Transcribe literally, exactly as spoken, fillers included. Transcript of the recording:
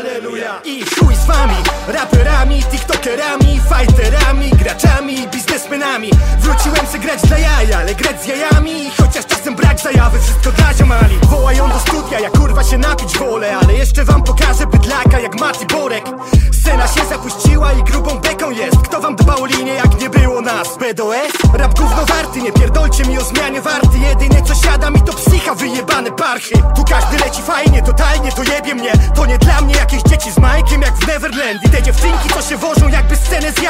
halleluja. I chuj z wami, raperami, tiktokerami, fighterami, graczami, biznesmenami. Wróciłem se grać dla jaja, ale grać z jajami. Chociaż czasem brak zajawy, wszystko dla ziomali. Wołają do studia, ja kurwa się napić wolę, ale jeszcze wam pokażę bydlaka jak Mati Borek. Scena się zapuściła i grubą beką jest. Kto wam dba o linię, jak nie było nas? B D O S? Rap gówno warty, nie pierdolcie mi o zmianie warty. Jedyne co siada mi to psycha, wyjebane parchy. Tu każdy leci fajnie, totalnie to jebie mnie. To nie dla mnie jakieś dzieci z Majkiem jak w Neverland. I te dziewczynki co się wożą jakby scenę z